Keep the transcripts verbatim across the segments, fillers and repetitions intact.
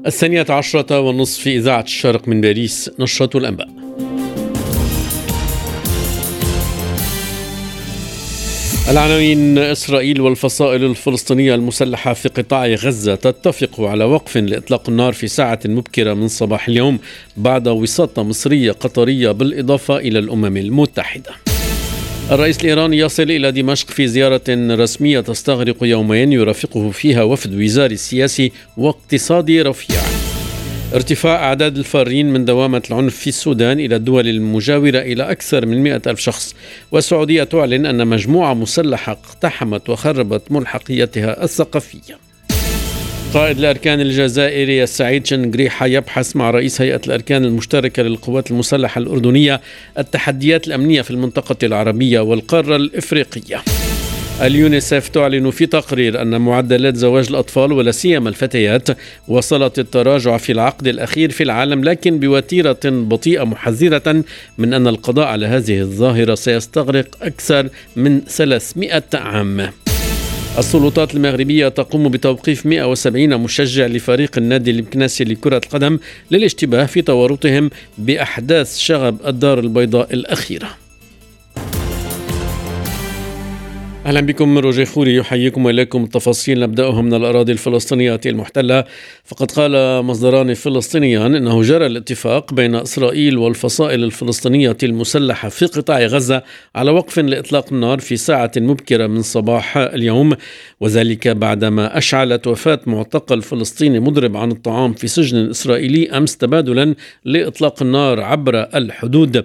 الثانية عشرة والنصف في إذاعة الشرق من باريس، نشرة الأنباء. العناوين: إسرائيل والفصائل الفلسطينية المسلحة في قطاع غزة تتفق على وقف لإطلاق النار في ساعة مبكرة من صباح اليوم بعد وساطة مصرية قطرية بالإضافة إلى الأمم المتحدة. الرئيس الإيراني يصل إلى دمشق في زيارة رسمية تستغرق يومين يرافقه فيها وفد وزاري سياسي واقتصادي رفيع. ارتفاع أعداد الفارين من دوامة العنف في السودان إلى الدول المجاورة إلى أكثر من مئة ألف شخص. والسعودية تعلن أن مجموعة مسلحة اقتحمت وخربت ملحقيتها الثقافية. قائد الأركان الجزائري السعيد شنقريحة يبحث مع رئيس هيئة الأركان المشتركة للقوات المسلحة الأردنية التحديات الأمنية في المنطقة العربية والقارة الإفريقية. اليونيسف تعلن في تقرير أن معدلات زواج الأطفال ولا سيما الفتيات وصلت التراجع في العقد الأخير في العالم، لكن بوتيرة بطيئة، محذرة من أن القضاء على هذه الظاهرة سيستغرق أكثر من ثلاثمئة عام. السلطات المغربية تقوم بتوقيف مئة وسبعين مشجع لفريق النادي الإمكناسي لكرة القدم للاشتباه في تورطهم بأحداث شغب الدار البيضاء الأخيرة. أهلا بكم، روجي خوري يحييكم وإليكم التفاصيل. نبدأها من الأراضي الفلسطينية المحتلة. فقد قال مصدران فلسطينيان إنه جرى الاتفاق بين إسرائيل والفصائل الفلسطينية المسلحة في قطاع غزة على وقف لإطلاق النار في ساعة مبكرة من صباح اليوم، وذلك بعدما أشعلت وفاة معتقل فلسطيني مضرب عن الطعام في سجن إسرائيلي أمس تبادلا لإطلاق النار عبر الحدود.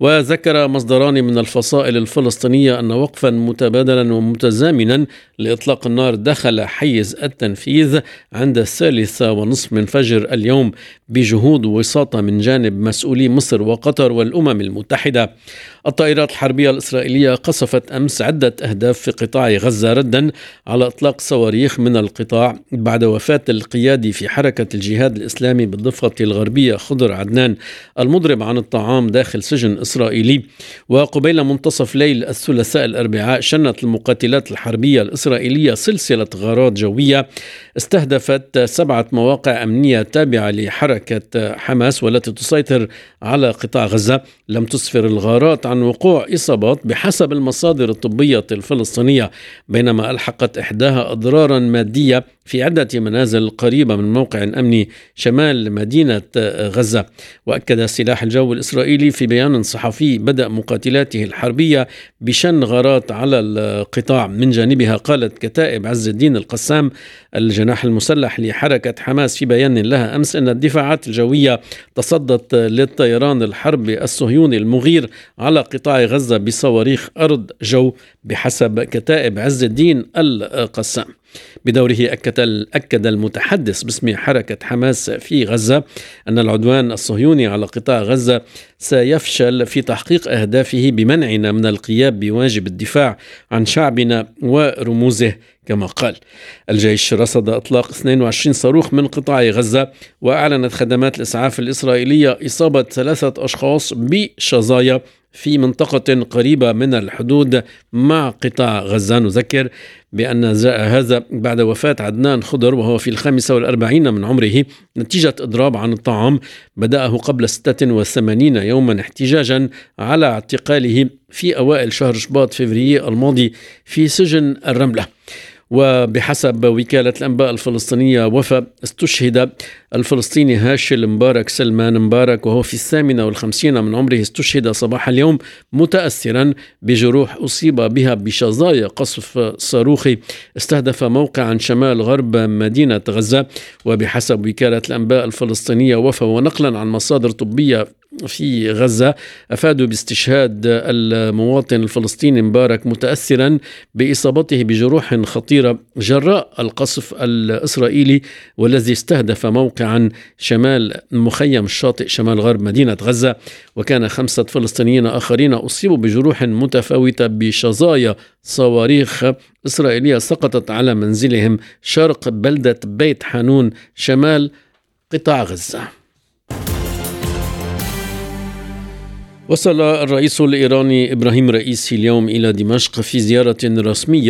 وذكر مصدران من الفصائل الفلسطينية أن وقفا متبادلا ومتزامنا لإطلاق النار دخل حيز التنفيذ عند الثالثة ونصف من فجر اليوم بجهود وساطة من جانب مسؤولي مصر وقطر والأمم المتحدة. الطائرات الحربية الإسرائيلية قصفت أمس عدة أهداف في قطاع غزة ردا على إطلاق صواريخ من القطاع بعد وفاة القيادي في حركة الجهاد الإسلامي بالضفة الغربية خضر عدنان المضرب عن الطعام داخل سجن إسرائيلي. وقبيل منتصف ليل الثلاثاء الأربعاء شنت المقاتلات الحربية الإسرائيلية سلسلة غارات جوية استهدفت سبعة مواقع أمنية تابعة لحركة حماس والتي تسيطر على قطاع غزة. لم تسفر الغارات عن وقوع إصابات بحسب المصادر الطبية الفلسطينية، بينما ألحقت إحداها أضرارا مادية في عدة منازل قريبة من موقع أمني شمال مدينة غزة. وأكد سلاح الجو الإسرائيلي في بيان صحفي بدأ مقاتلاته الحربية بشن غارات على القطاع. من جانبها قالت كتائب عز الدين القسام الجناح المسلح لحركة حماس في بيان لها أمس أن الدفاعات الجوية تصدت للطيران الحربي الصهيوني المغير على قطاع غزة بصواريخ أرض جو بحسب كتائب عز الدين القسام. بدوره أكد أكد المتحدث باسم حركة حماس في غزة أن العدوان الصهيوني على قطاع غزة سيفشل في تحقيق أهدافه بمنعنا من القيام بواجب الدفاع عن شعبنا ورموزه. كما قال الجيش رصد إطلاق اثنين وعشرين صاروخ من قطاع غزة، وأعلنت خدمات الإسعاف الإسرائيلية إصابة ثلاثة أشخاص بشظايا في منطقة قريبة من الحدود مع قطاع غزة. نذكر بأن جاء هذا بعد وفاة عدنان خضر وهو في الخامسة والأربعين من عمره نتيجة إضراب عن الطعام بدأه قبل ستة وثمانين يوما احتجاجا على اعتقاله في أوائل شهر شباط فبراير الماضي في سجن الرملة. وبحسب وكالة الأنباء الفلسطينية وفا استشهد الفلسطيني هاشل مبارك سلمان مبارك وهو في الثامنة والخمسين من عمره. استشهد صباح اليوم متأثرا بجروح أصيب بها بشظايا قصف صاروخي استهدف موقعا شمال غرب مدينة غزة. وبحسب وكالة الأنباء الفلسطينية وفا ونقلا عن مصادر طبية في غزة أفادوا باستشهاد المواطن الفلسطيني مبارك متأثرا بإصابته بجروح خطيرة جراء القصف الإسرائيلي والذي استهدف موقعا شمال مخيم الشاطئ شمال غرب مدينة غزة. وكان خمسة فلسطينيين آخرين أصيبوا بجروح متفاوتة بشظايا صواريخ إسرائيلية سقطت على منزلهم شرق بلدة بيت حانون شمال قطاع غزة. وصل الرئيس الإيراني إبراهيم رئيسي اليوم إلى دمشق في زيارة رسمية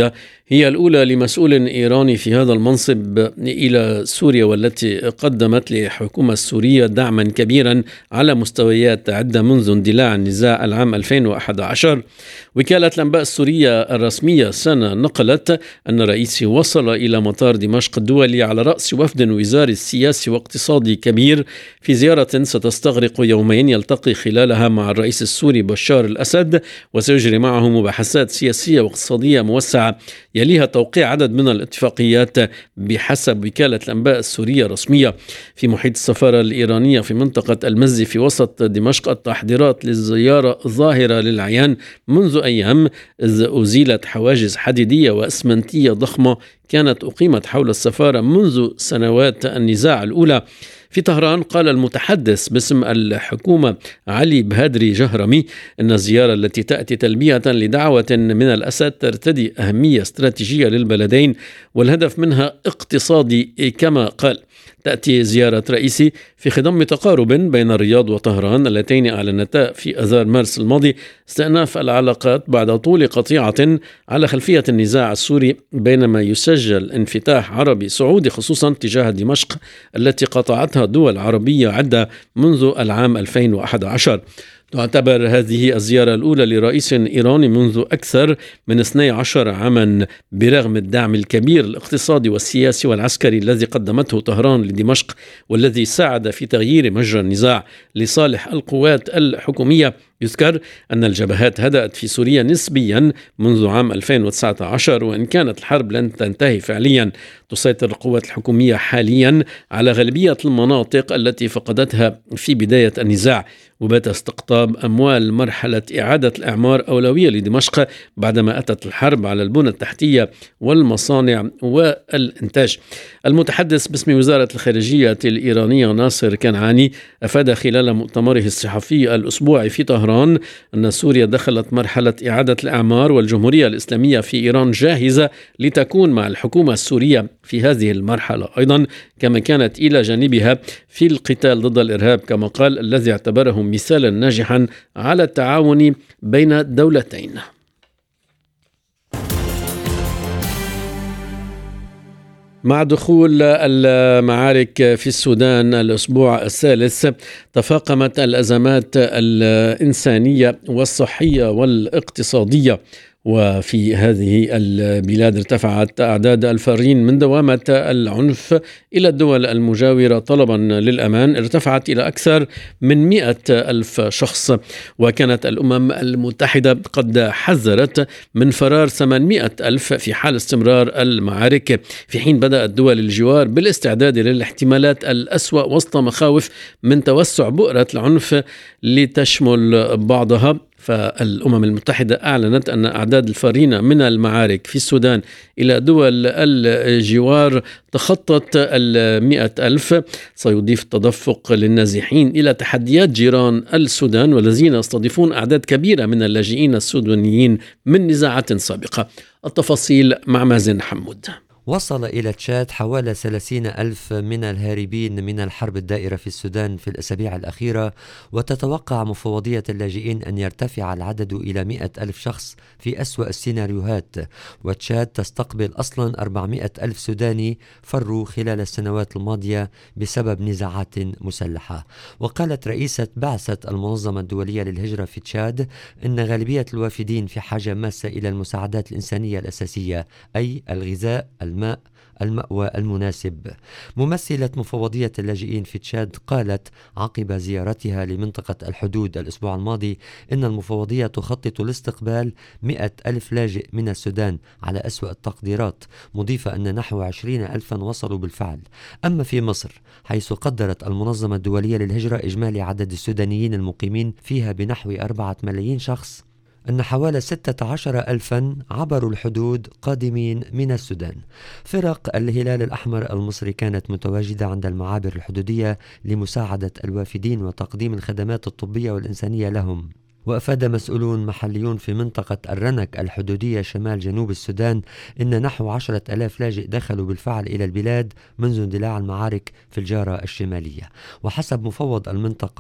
هي الأولى لمسؤول إيراني في هذا المنصب إلى سوريا، والتي قدمت للحكومة السورية دعما كبيرا على مستويات عدة منذ اندلاع النزاع العام ألفين وأحد عشر. وكالة الأنباء السورية الرسمية سانا نقلت أن الرئيس وصل إلى مطار دمشق الدولي على رأس وفد وزاري سياسي واقتصادي كبير في زيارة ستستغرق يومين يلتقي خلالها مع الرئيس السوري بشار الأسد، وسيجري معه مباحثات سياسية واقتصادية موسعة يليها توقيع عدد من الاتفاقيات بحسب وكالة الأنباء السورية الرسمية. في محيط السفارة الإيرانية في منطقة المزي في وسط دمشق التحضيرات للزيارة ظاهرة للعيان منذ أيام، إذ أزيلت حواجز حديدية وأسمنتية ضخمة كانت أقيمت حول السفارة منذ سنوات النزاع الأولى. في طهران قال المتحدث باسم الحكومة علي بهادري جهرمي أن الزيارة التي تأتي تلبية لدعوة من الأسد ترتدي أهمية استراتيجية للبلدين، والهدف منها اقتصادي كما قال. تأتي زيارة رئيسي في خضم تقارب بين الرياض وطهران اللتين أعلنتا في أذار مارس الماضي استئناف العلاقات بعد طول قطيعة على خلفية النزاع السوري، بينما يسجل انفتاح عربي سعودي خصوصا تجاه دمشق التي قطعتها دول عربية عدة منذ العام ألفين وأحد عشر. تعتبر هذه الزيارة الأولى لرئيس إيراني منذ أكثر من اثني عشر عاما، برغم الدعم الكبير الاقتصادي والسياسي والعسكري الذي قدمته طهران لدمشق، والذي ساعد في تغيير مجرى النزاع لصالح القوات الحكومية. يذكر أن الجبهات هدأت في سوريا نسبيا منذ عام ألفين وتسعة عشر، وإن كانت الحرب لن تنتهي فعليا. تسيطر القوات الحكومية حاليا على غالبية المناطق التي فقدتها في بداية النزاع، وبات استقطاب أموال مرحلة إعادة الإعمار أولوية لدمشق بعدما أتت الحرب على البنى التحتية والمصانع والإنتاج. المتحدث باسم وزارة الخارجية الإيرانية ناصر كنعاني أفاد خلال مؤتمره الصحفي الأسبوعي في طهران أن سوريا دخلت مرحلة إعادة الإعمار، والجمهورية الإسلامية في إيران جاهزة لتكون مع الحكومة السورية في هذه المرحلة أيضا، كما كانت إلى جانبها في القتال ضد الإرهاب كما قال، الذي اعتبره مثالا ناجحا على التعاون بين الدولتين. مع دخول المعارك في السودان الأسبوع الثالث، تفاقمت الأزمات الإنسانية والصحية والاقتصادية، وفي هذه البلاد ارتفعت أعداد الفارين من دوامة العنف إلى الدول المجاورة طلبا للأمان، ارتفعت إلى أكثر من مئة ألف شخص. وكانت الأمم المتحدة قد حذرت من فرار ثمانمئة ألف في حال استمرار المعارك، في حين بدأت دول الجوار بالاستعداد للاحتمالات الأسوأ وسط مخاوف من توسع بؤرة العنف لتشمل بعضها. فالأمم المتحدة أعلنت أن أعداد الفارين من المعارك في السودان إلى دول الجوار تخطت المئة ألف، سيضيف التدفق للنازحين إلى تحديات جيران السودان والذين يستضيفون أعداد كبيرة من اللاجئين السودانيين من نزاعات سابقة. التفاصيل مع مازن حمود. وصل إلى تشاد حوالي ثلاثين ألف من الهاربين من الحرب الدائرة في السودان في الأسابيع الأخيرة، وتتوقع مفوضية اللاجئين أن يرتفع العدد إلى مئة ألف شخص في أسوأ السيناريوهات. وتشاد تستقبل أصلا أربعمئة ألف سوداني فروا خلال السنوات الماضية بسبب نزاعات مسلحة. وقالت رئيسة بعثة المنظمة الدولية للهجرة في تشاد إن غالبية الوافدين في حاجة ماسة إلى المساعدات الإنسانية الأساسية، أي الغذاء، الماء، المأوى المناسب. ممثلة مفوضية اللاجئين في تشاد قالت عقب زيارتها لمنطقة الحدود الأسبوع الماضي إن المفوضية تخطط لاستقبال مئة ألف لاجئ من السودان على أسوأ التقديرات، مضيفة أن نحو عشرين ألفا وصلوا بالفعل. أما في مصر، حيث قدرت المنظمة الدولية للهجرة إجمالي عدد السودانيين المقيمين فيها بنحو أربعة ملايين شخص، أن حوالي ستة عشر ألفا عبروا الحدود قادمين من السودان. فرق الهلال الأحمر المصري كانت متواجدة عند المعابر الحدودية لمساعدة الوافدين وتقديم الخدمات الطبية والإنسانية لهم. وأفاد مسؤولون محليون في منطقة الرنك الحدودية شمال جنوب السودان إن نحو عشرة ألاف لاجئ دخلوا بالفعل إلى البلاد منذ اندلاع المعارك في الجارة الشمالية. وحسب مفوض المنطقة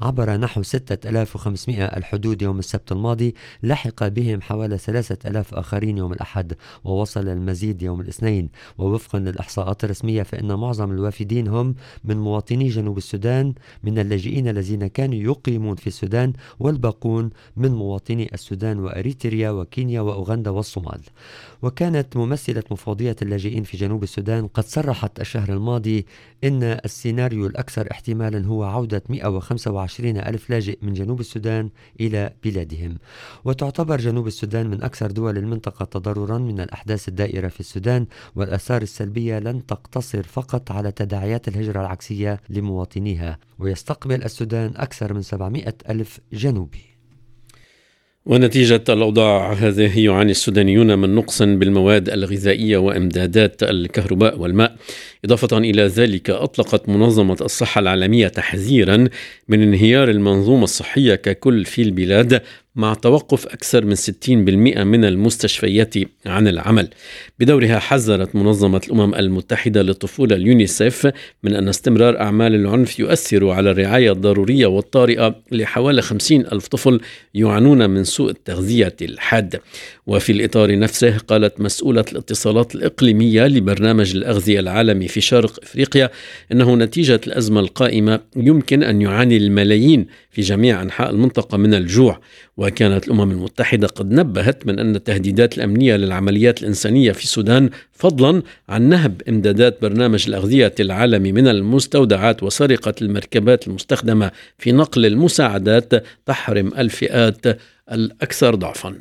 عبر نحو ستة آلاف وخمسمائة الحدود يوم السبت الماضي، لحق بهم حوالي ثلاثة آلاف آخرين يوم الأحد، ووصل المزيد يوم الاثنين. ووفقا للإحصاءات الرسمية فإن معظم الوافدين هم من مواطني جنوب السودان من اللاجئين الذين كانوا يقيمون في السودان، والباقون من مواطني السودان وأريتريا وكينيا وأوغندا والصومال. وكانت ممثلة مفوضية اللاجئين في جنوب السودان قد صرحت الشهر الماضي إن السيناريو الأكثر احتمالا هو عودة مئة وخمسة وعشرين ألف لاجئ من جنوب السودان إلى بلادهم. وتعتبر جنوب السودان من أكثر دول المنطقة تضررا من الأحداث الدائرة في السودان، والآثار السلبية لن تقتصر فقط على تداعيات الهجرة العكسية لمواطنيها، ويستقبل السودان أكثر من سبعمائة ألف جنوبي. ونتيجة الأوضاع هذه يعاني السودانيون من نقص بالمواد الغذائية وإمدادات الكهرباء والماء. إضافة إلى ذلك أطلقت منظمة الصحة العالمية تحذيرا من انهيار المنظومة الصحية ككل في البلاد، مع توقف أكثر من ستين بالمئة من المستشفيات عن العمل. بدورها حذرت منظمة الأمم المتحدة للطفولة اليونيسيف من أن استمرار أعمال العنف يؤثر على الرعاية الضرورية والطارئة لحوالي خمسين ألف طفل يعانون من سوء التغذية الحاد. وفي الإطار نفسه قالت مسؤولة الاتصالات الإقليمية لبرنامج الأغذية العالمي في شرق إفريقيا إنه نتيجة الأزمة القائمة يمكن أن يعاني الملايين في جميع أنحاء المنطقة من الجوع. وكانت الأمم المتحدة قد نبهت من أن التهديدات الأمنية للعمليات الإنسانية في السودان، فضلا عن نهب إمدادات برنامج الأغذية العالمي من المستودعات وسرقة المركبات المستخدمة في نقل المساعدات، تحرم الفئات الأكثر ضعفا.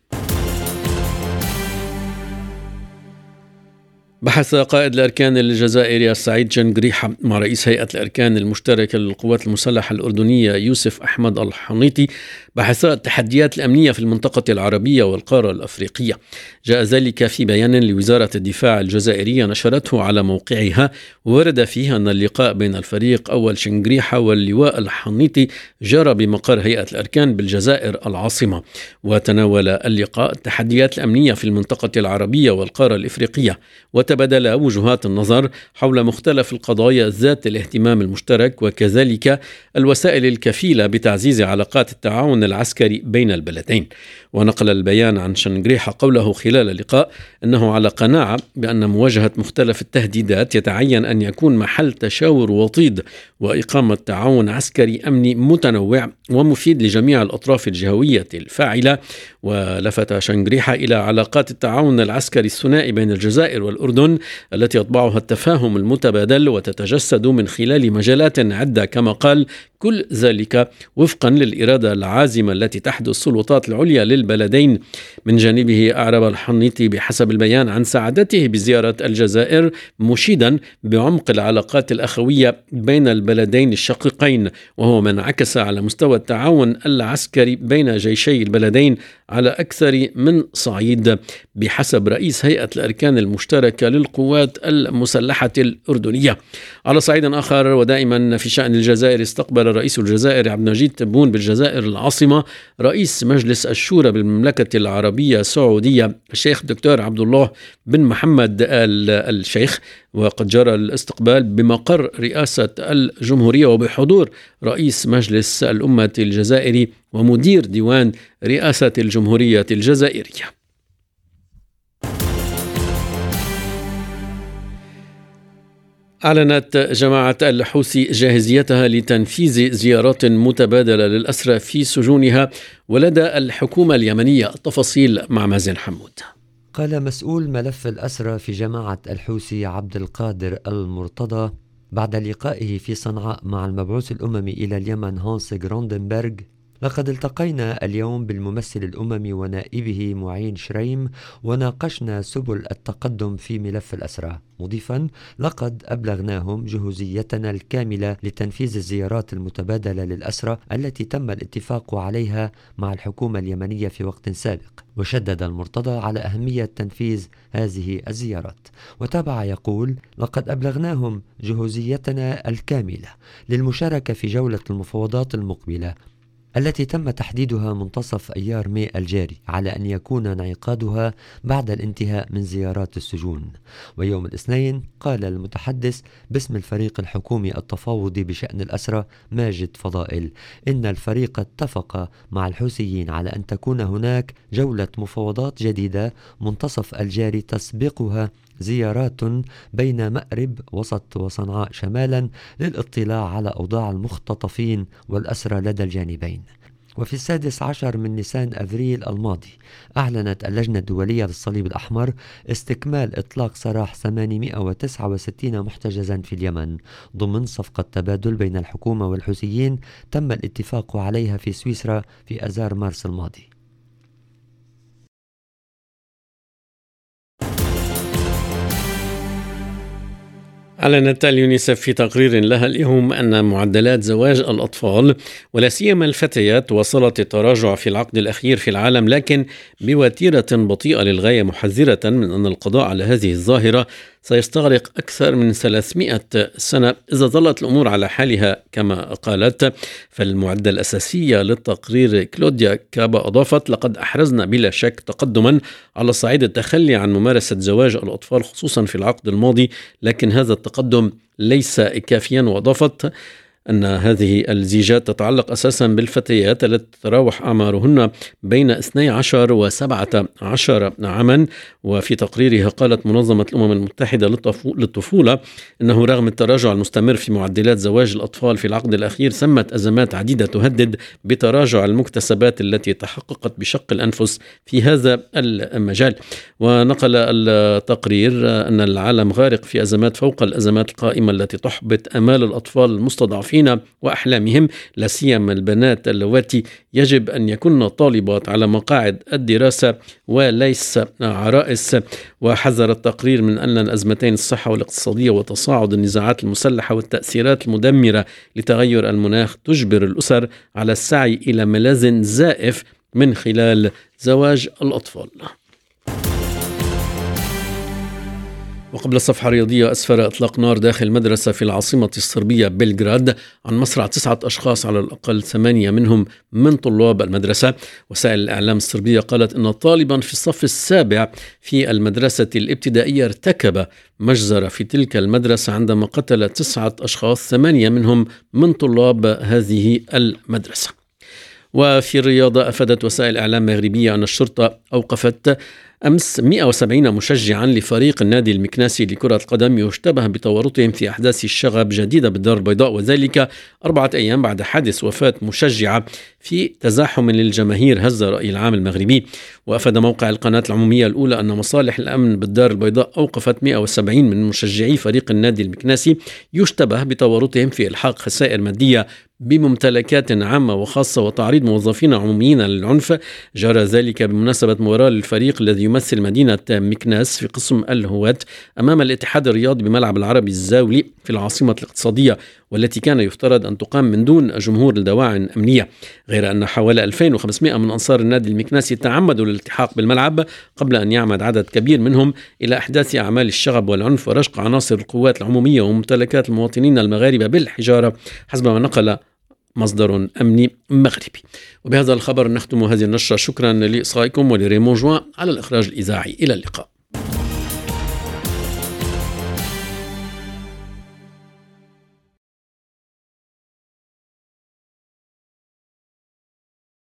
بحث قائد الأركان الجزائري السعيد جنقريحة مع رئيس هيئة الأركان المشتركة للقوات المسلحة الأردنية يوسف أحمد الحنيطي بحثاء التحديات الأمنية في المنطقة العربية والقارة الأفريقية. جاء ذلك في بيان لوزارة الدفاع الجزائرية نشرته على موقعها، ورد فيه أن اللقاء بين الفريق أول جنقريحة واللواء الحنيطي جرى بمقر هيئة الأركان بالجزائر العاصمة. وتناول اللقاء التحديات الأمنية في المنطقة العربية والقارة الأفريقية، وتبادل وجهات النظر حول مختلف القضايا ذات الاهتمام المشترك، وكذلك الوسائل الكفيلة بتعزيز علاقات التعاون العسكري بين البلدين. ونقل البيان عن شنقريحة قوله خلال اللقاء أنه على قناعة بأن مواجهة مختلف التهديدات يتعين أن يكون محل تشاور وطيد وإقامة تعاون عسكري أمني متنوع ومفيد لجميع الأطراف الجهوية الفاعلة. ولفت شنقريحة إلى علاقات التعاون العسكري الثنائي بين الجزائر والأردن التي يطبعها التفاهم المتبادل وتتجسد من خلال مجالات عدة، كما قال كل ذلك وفقا للإرادة العازمة التي تحدث السلطات العليا للبلدين. من جانبه أعرب الحنيطي بحسب البيان عن سعادته بزيارة الجزائر، مشيدا بعمق العلاقات الأخوية بين البلدين الشقيقين، وهو من انعكس على مستوى التعاون العسكري بين جيشي البلدين على أكثر من صعيد بحسب رئيس هيئة الأركان المشتركة للقوات المسلحة الأردنية. على صعيد آخر ودائما في شأن الجزائر، استقبل الرئيس الجزائري عبد المجيد تبون بالجزائر العاصمة رئيس مجلس الشورى بالمملكة العربية السعودية الشيخ الدكتور عبد الله بن محمد آل الشيخ. وقد جرى الاستقبال بمقر رئاسة الجمهورية وبحضور رئيس مجلس الأمة الجزائري ومدير ديوان رئاسة الجمهورية الجزائرية. أعلنت جماعة الحوثي جاهزيتها لتنفيذ زيارات متبادلة للأسرى في سجونها ولدى الحكومة اليمنية. التفاصيل مع مازن حمود. قال مسؤول ملف الأسرى في جماعة الحوثي عبد القادر المرتضى بعد لقائه في صنعاء مع المبعوث الأممي إلى اليمن هانس غروندنبرغ: لقد التقينا اليوم بالممثل الأممي ونائبه معين شريم وناقشنا سبل التقدم في ملف الأسرى، مضيفا: لقد أبلغناهم جهوزيتنا الكاملة لتنفيذ الزيارات المتبادلة للأسرى التي تم الاتفاق عليها مع الحكومة اليمنية في وقت سابق. وشدد المرتضى على أهمية تنفيذ هذه الزيارات، وتابع يقول: لقد أبلغناهم جهوزيتنا الكاملة للمشاركة في جولة المفاوضات المقبلة، التي تم تحديدها منتصف أيار ماي الجاري على أن يكون انعقادها بعد الانتهاء من زيارات السجون. ويوم الاثنين قال المتحدث باسم الفريق الحكومي التفاوضي بشأن الأسرى ماجد فضائل إن الفريق اتفق مع الحوثيين على أن تكون هناك جولة مفاوضات جديدة منتصف الجاري تسبقها زيارات بين مأرب وسط وصنعاء شمالا للاطلاع على أوضاع المختطفين والأسرى لدى الجانبين. وفي السادس عشر من نيسان أفريل الماضي أعلنت اللجنة الدولية للصليب الأحمر استكمال إطلاق سراح ثمانمائة وتسعة وستين محتجزا في اليمن ضمن صفقة تبادل بين الحكومة والحوثيين تم الاتفاق عليها في سويسرا في آذار مارس الماضي. أعلنت اليونيسف في تقرير لها اليوم أن معدلات زواج الأطفال ولا سيما الفتيات وصلت التراجع في العقد الأخير في العالم، لكن بوتيرة بطيئة للغاية، محذرة من أن القضاء على هذه الظاهرة سيستغرق أكثر من ثلاثمائة سنة إذا ظلت الأمور على حالها كما قالت. فالمعدة الأساسية للتقرير كلوديا كابا أضافت: لقد أحرزنا بلا شك تقدما على صعيد التخلي عن ممارسة زواج الأطفال خصوصا في العقد الماضي، لكن هذا التقدم ليس كافيا. وأضافت أن هذه الزيجات تتعلق أساسا بالفتيات التي تتراوح أعمارهن بين اثني عشر وسبعة عشر عاما. وفي تقريرها قالت منظمة الأمم المتحدة للطفولة أنه رغم التراجع المستمر في معدلات زواج الأطفال في العقد الأخير ثمت أزمات عديدة تهدد بتراجع المكتسبات التي تحققت بشق الأنفس في هذا المجال. ونقل التقرير أن العالم غارق في أزمات فوق الأزمات القائمة التي تحبط آمال الأطفال المستضعفين وأحلامهم، لا سيما البنات اللواتي يجب أن يكن طالبات على مقاعد الدراسة وليس عرائس. وحذر التقرير من أن الأزمتين الصحة والاقتصادية وتصاعد النزاعات المسلحة والتأثيرات المدمرة لتغير المناخ تجبر الأسر على السعي إلى ملاذ زائف من خلال زواج الأطفال. وقبل الصفحة الرياضية، أسفر إطلاق نار داخل مدرسة في العاصمة الصربية بلغراد عن مصرع تسعة أشخاص، على الأقل ثمانية منهم من طلاب المدرسة. وسائل الإعلام الصربية قالت أن طالبا في الصف السابع في المدرسة الابتدائية ارتكب مجزرة في تلك المدرسة عندما قتل تسعة أشخاص، ثمانية منهم من طلاب هذه المدرسة. وفي الرياضة، أفادت وسائل إعلام مغربية أن الشرطة أوقفت أمس مئة وسبعين مشجعا لفريق النادي المكناسي لكرة القدم يشتبه بتورطهم في أحداث الشغب جديدة بالدار البيضاء، وذلك أربعة أيام بعد حادث وفاة مشجعة في تزاحم للجماهير هز رأي العام المغربي. وأفاد موقع القناة العمومية الأولى أن مصالح الأمن بالدار البيضاء أوقفت مئة وسبعين من مشجعي فريق النادي المكناسي يشتبه بتورطهم في إلحاق خسائر مادية بممتلكات عامة وخاصة وتعريض موظفين عموميين للعنف. جرى ذلك بمناسبة مباراة للفريق الذي يمثل مدينة مكناس في قسم الهواة أمام الاتحاد الرياضي بملعب العربي الزاولي في العاصمة الاقتصادية، والتي كان يفترض أن تقام من دون جمهور لدواعٍ أمنية. غير أن حوالي ألفين وخمسمائة من أنصار النادي المكناسي تعمدوا الالتحاق بالملعب قبل أن يعمد عدد كبير منهم إلى إحداث أعمال الشغب والعنف ورشق عناصر القوات العمومية وممتلكات المواطنين المغاربة بالحجارة، حسب ما نقل مصدر أمني مغربي. وبهذا الخبر نختم هذه النشرة. شكرا لإصغائكم ولريمون جوان على الإخراج الإذاعي. إلى اللقاء.